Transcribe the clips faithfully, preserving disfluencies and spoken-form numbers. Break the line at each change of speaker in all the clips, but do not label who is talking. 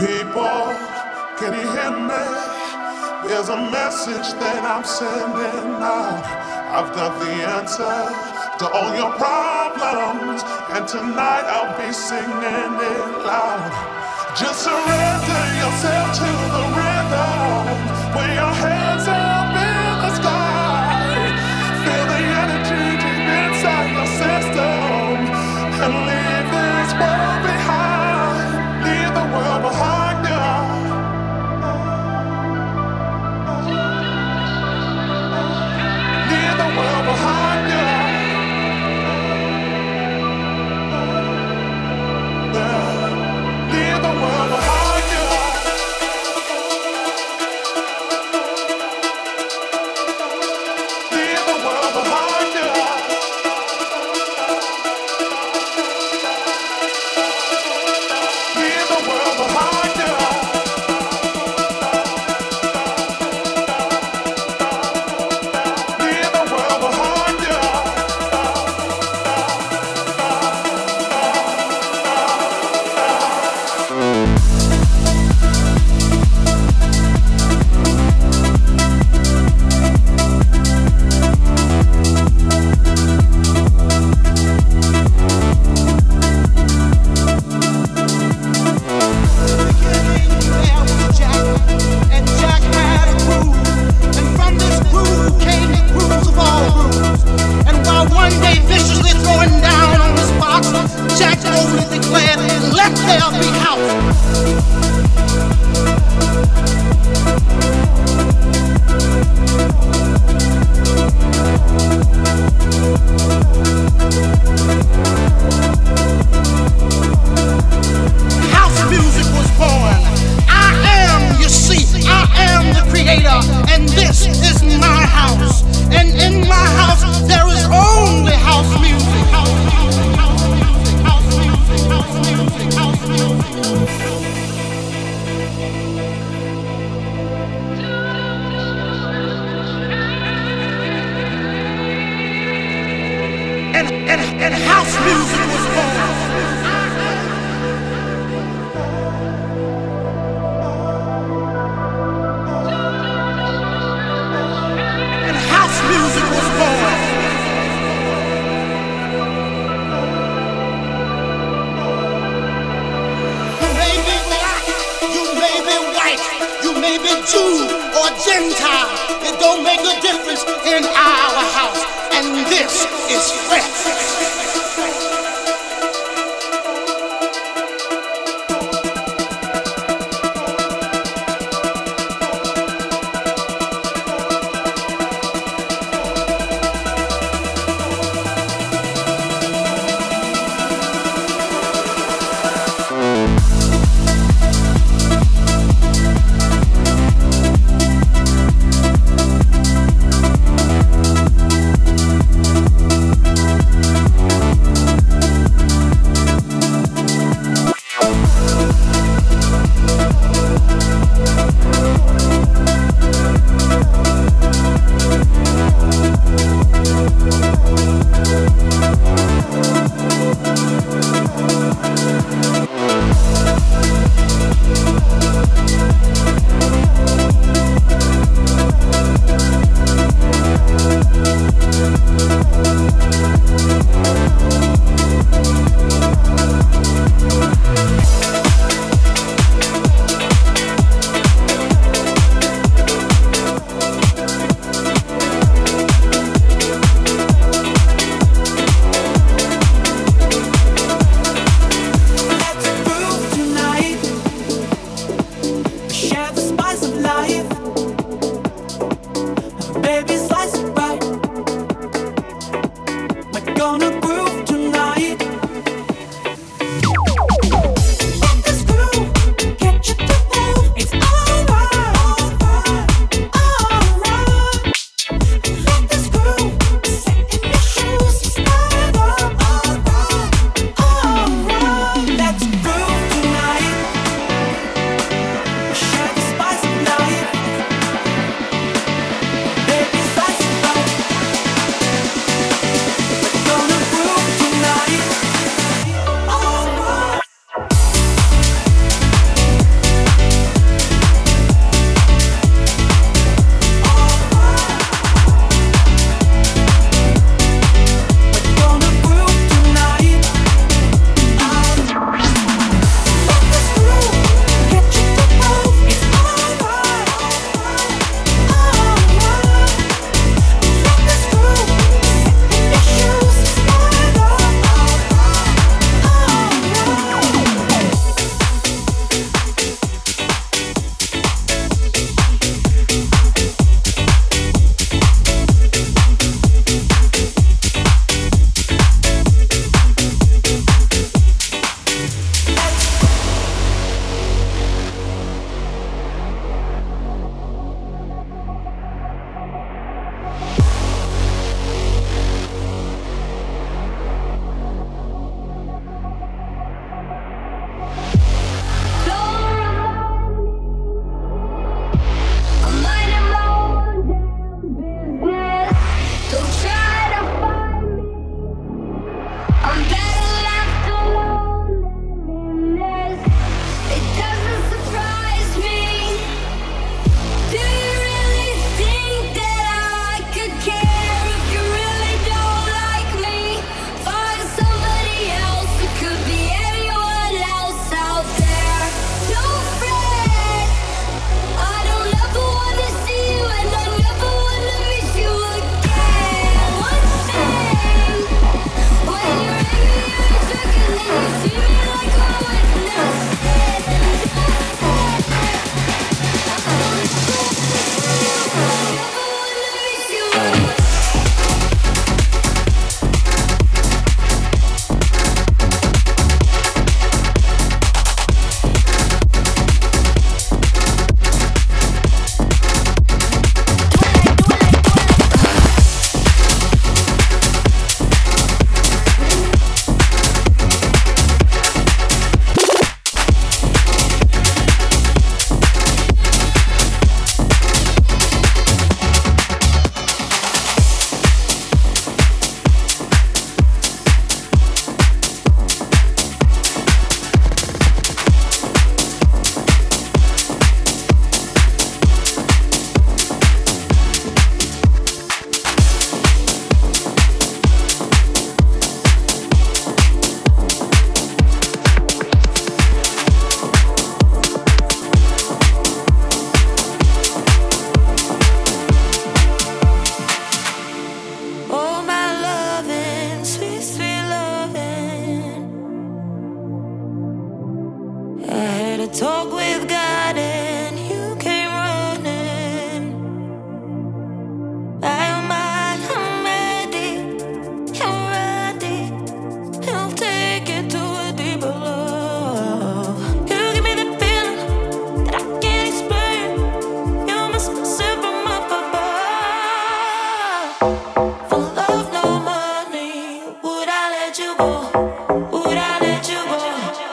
People, can you hear me? There's a message that I'm sending out. I've got the answer to all your problems, and tonight I'll be singing it loud. Just surrender yourself to the rhythm. Put your hands up in the sky. Feel the energy deep inside your system, and leave this world behind. Leave the world behind you. Leave the world behind you. Yeah. Leave the world behind you. Leave the world behind you. Leave the world behind you. Leave the world behind you.
And Jack had a groove, and from this groove came the grooves of all grooves. And while one day viciously throwing down on his box, Jack boldly declared, "Let there be house." House music was born. I am, you see, I am the creator, and this is my house. And in my house, there is only house music. House music, house music, house music, house music, house music. And, and, and house music was born. And house music was born. You may be black, you may be white, you may be Jew or Gentile. It don't make a difference in our house. And this is fresh.
a talk with God and you came running. Oh my, I'm ready, I'm ready. I'll take it to a deeper love. You give me the feeling that I can't explain. You must be sent from up above. For love, no money, would I let you go? Would I let you go?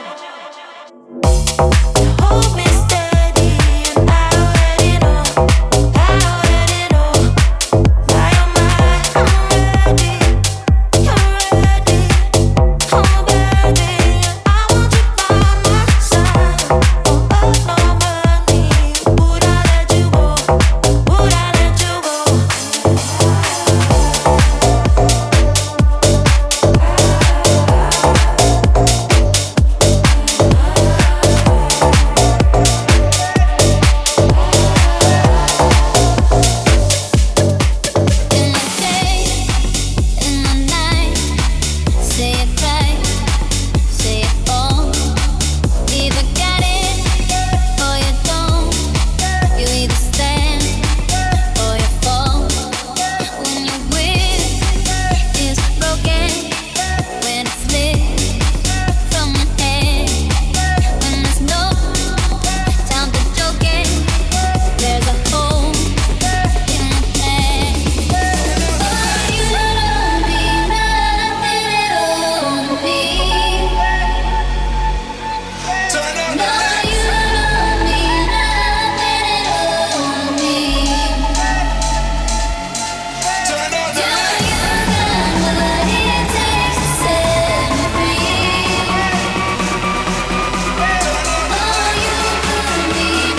Hold me steady, and I already know, I already know. My oh my, I'm ready, I'm ready, oh baby, I want you by my side. For love, no money, would I let you go? Would I let you go? In the day, in the night, say it right, say it all. Either get it or you don't. You either stand or you fall. When your will is broken, when it's lit from the head, when there's no time to joke it, there's a hole in the past. Oh, you don't mean nothing at all to me. No, you don't mean nothing at all to me. Yeah, you got what it takes to set me free. Oh, you could mean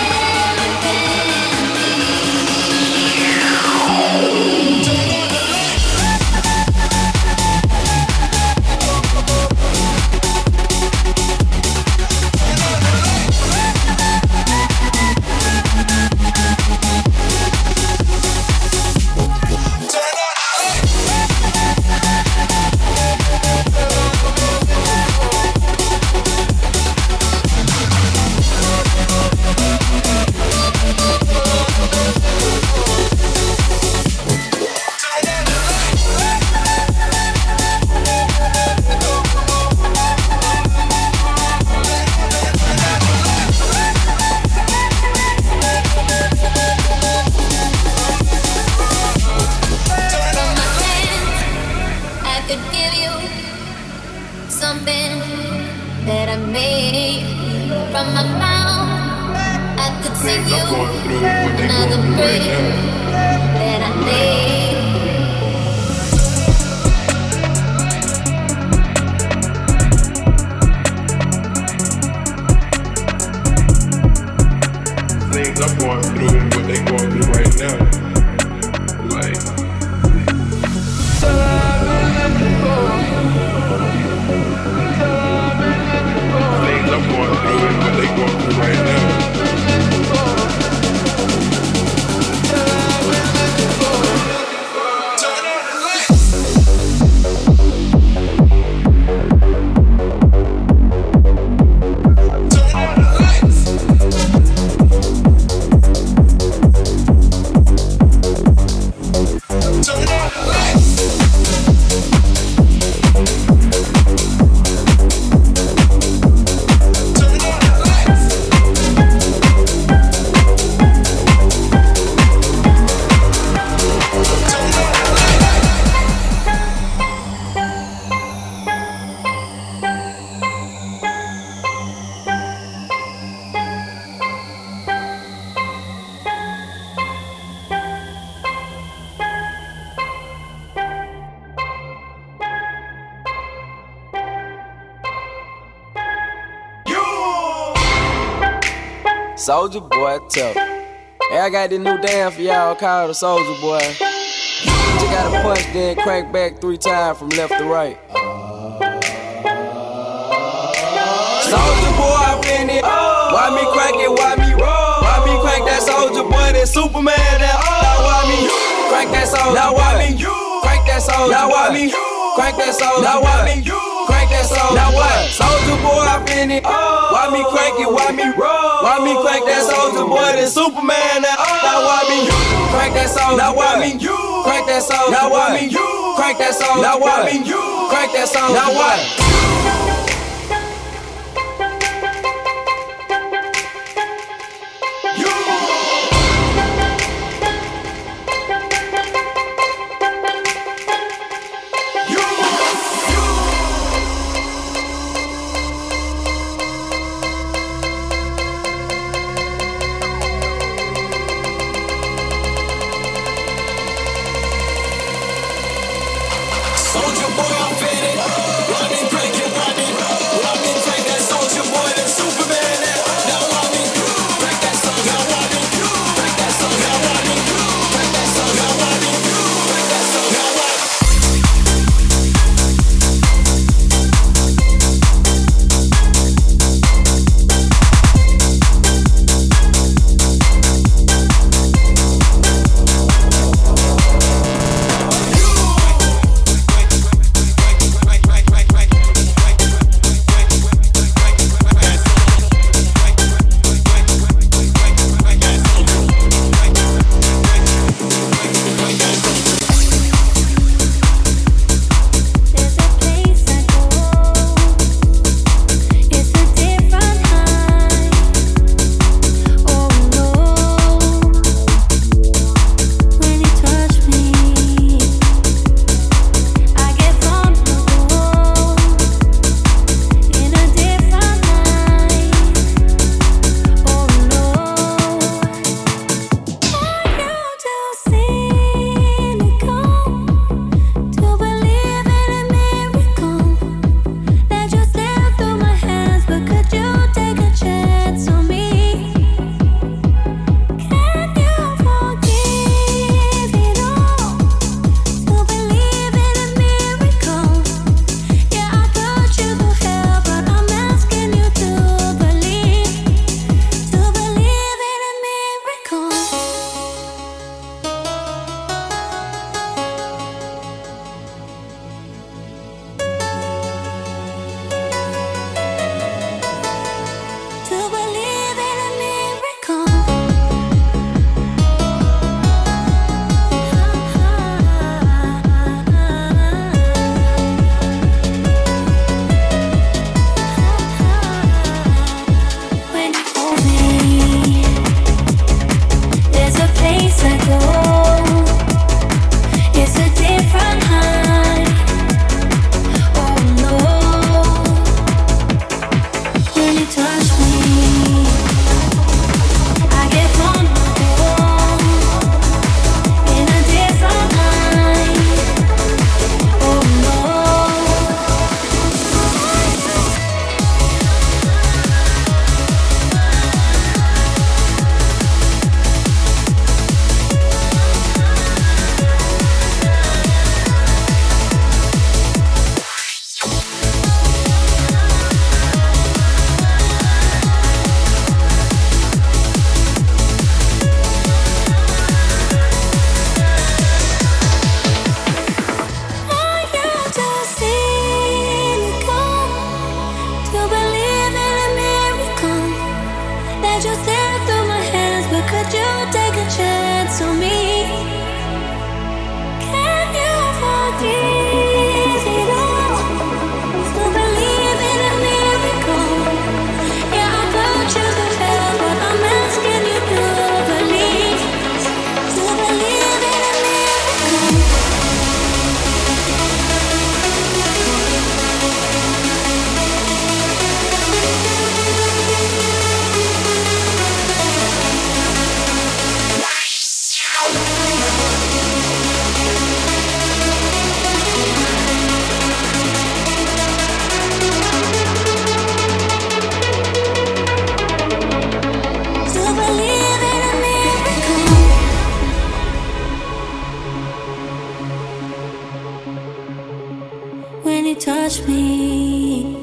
From my hands, I could give you something that I made. From my mouth, I could sing you another prayer that I made.
Things I'm going through and what they going through right now. Like, things I'm going through and what they going through right now.
Soulja Boy tough. Hey, I got this new dance for y'all called the Soulja Boy. You just gotta punch, then crank back three times from left to right. Soulja Boy up in it. Why me crank it? Why me roll? Why me crank that Soulja Boy? That Superman that oh. Now why me crank that Soulja Boy? Now why me crank that Soulja Boy? Now why me crank that Soulja Boy? Now why me crank that that soul. Now what? Soldier boy, I finna. Oh. Why me crank it? Why me roll? Why me crank that soldier boy? Then Superman that. Oh. Now why me crank that soul? Now why me crank that soul? Now why me crank that soul? Now why me crank that soul? Now what?
touch me,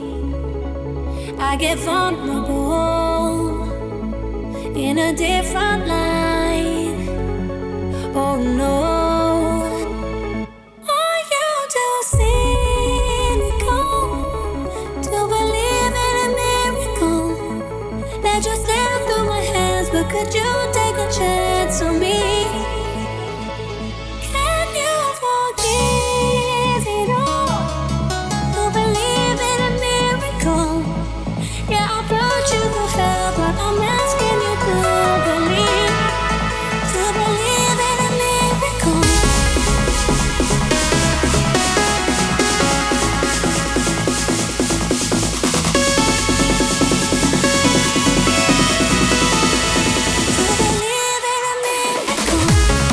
I get vulnerable in a different light. Oh no, are you too cynical Let you slip through my hands, but could you take a chance on me? Can you forgive it all? To believe in a miracle. Yeah, I brought you to hell, but I'm asking you to believe, to believe in a miracle. To believe in a miracle.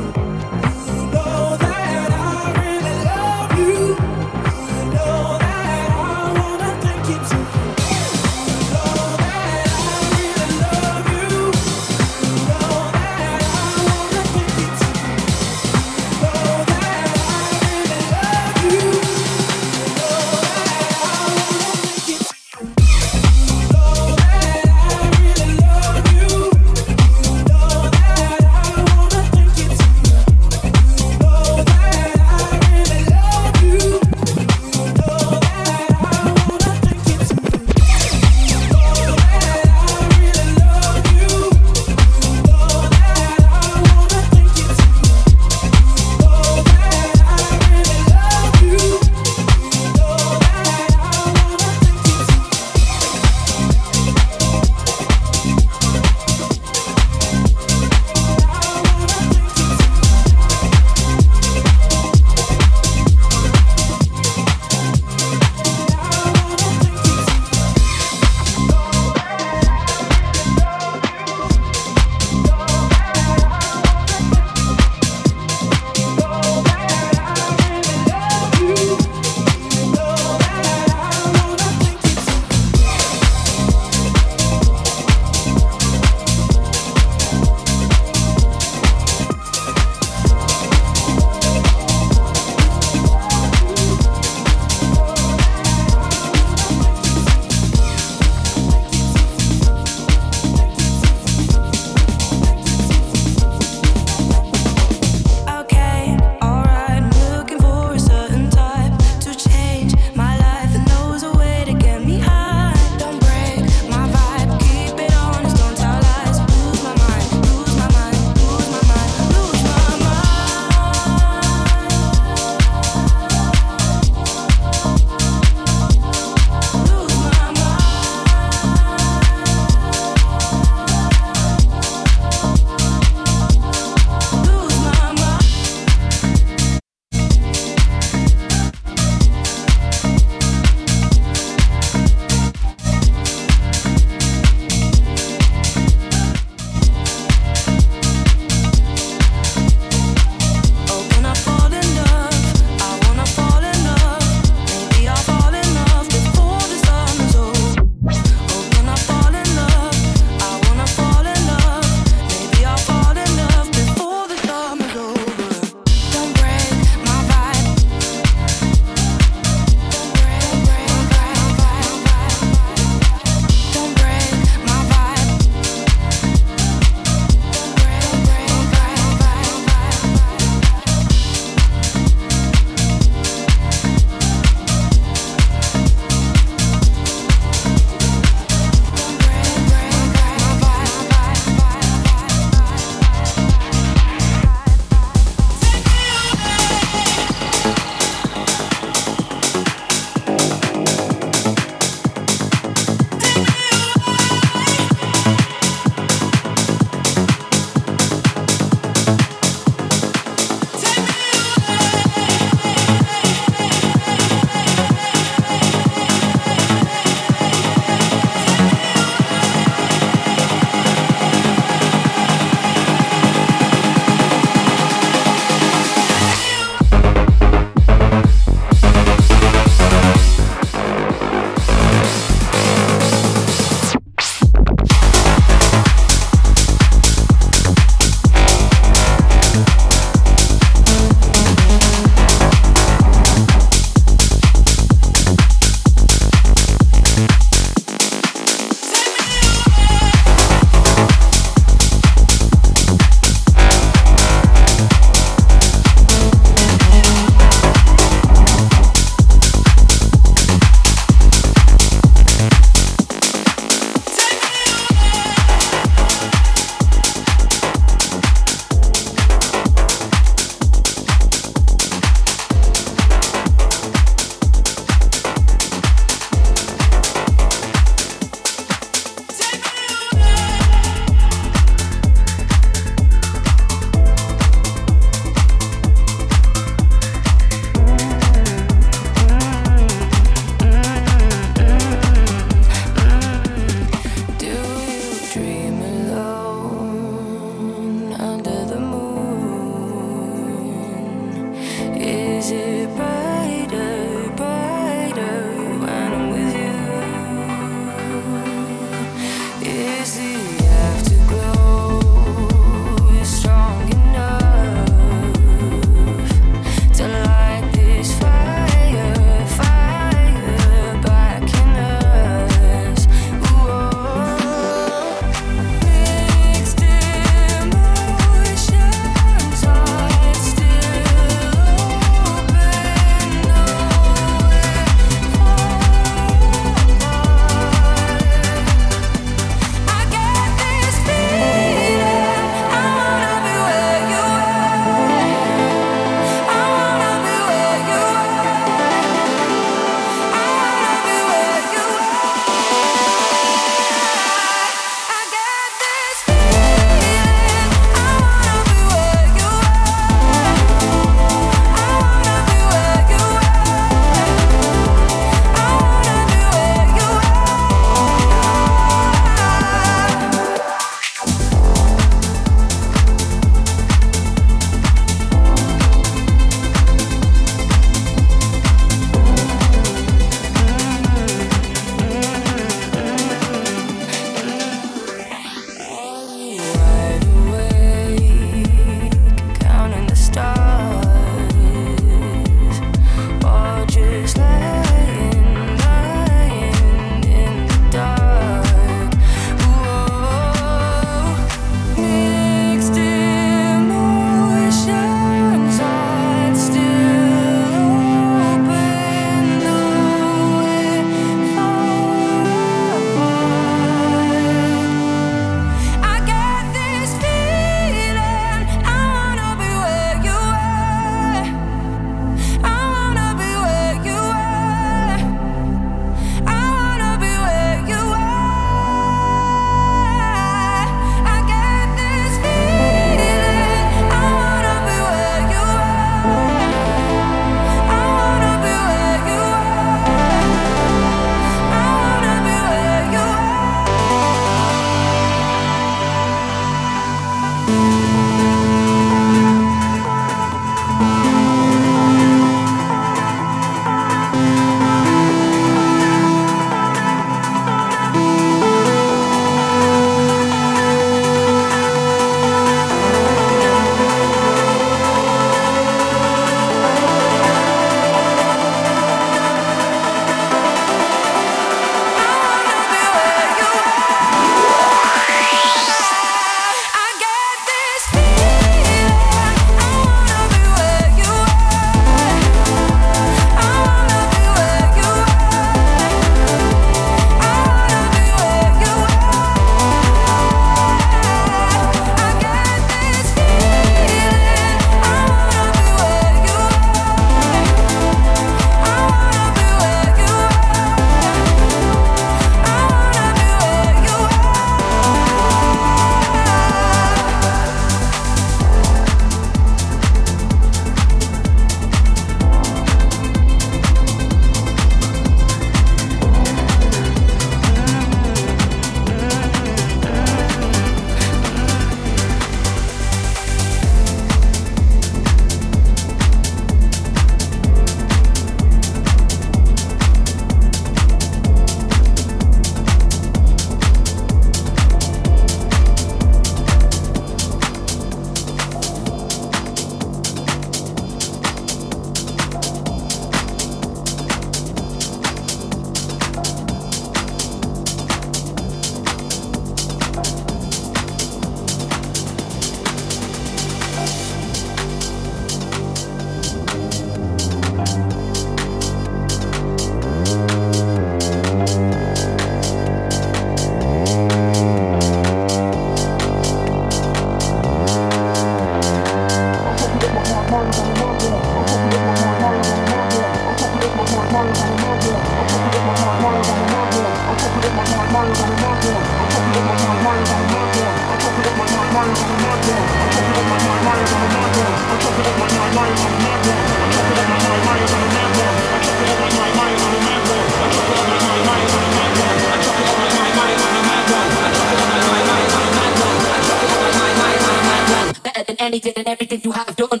Anything and everything you have done.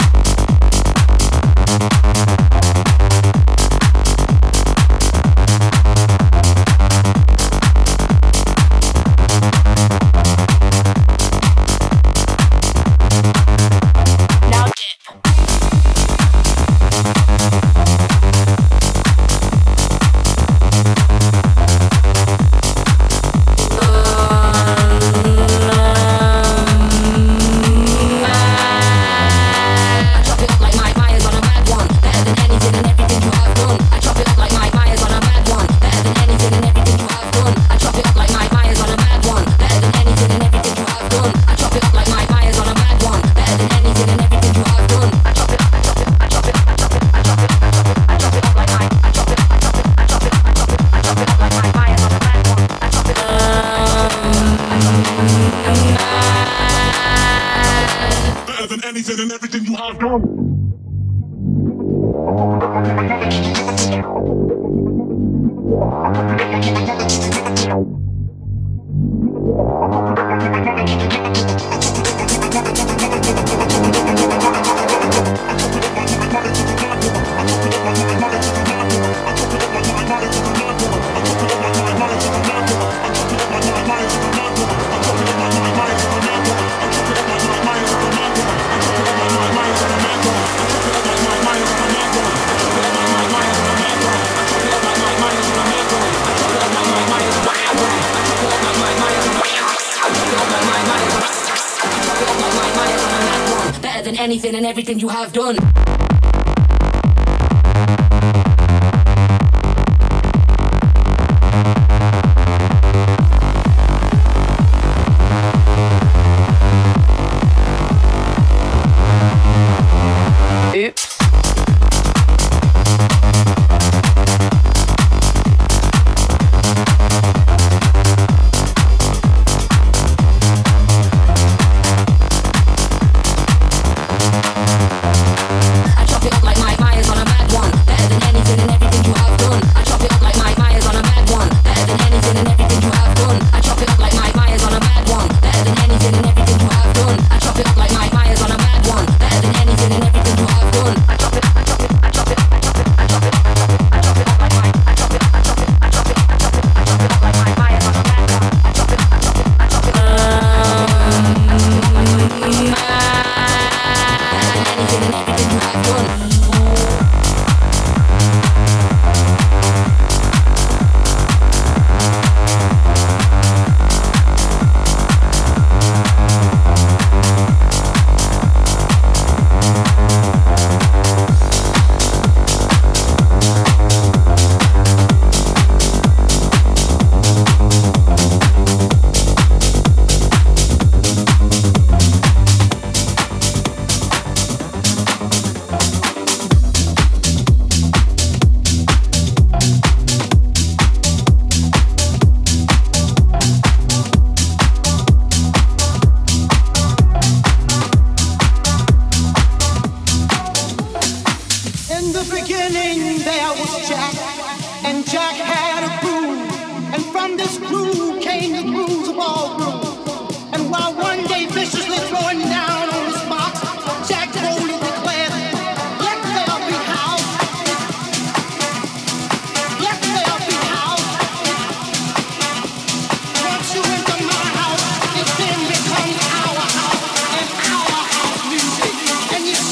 Anything and everything you have done.
Anything and everything you have done.
Oops.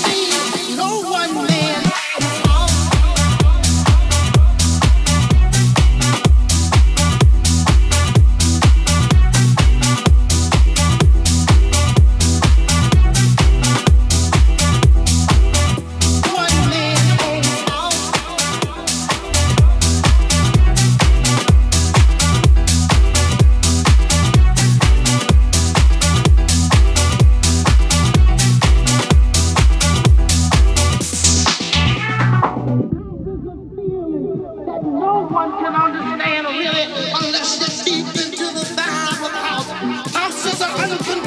Thank hasn't been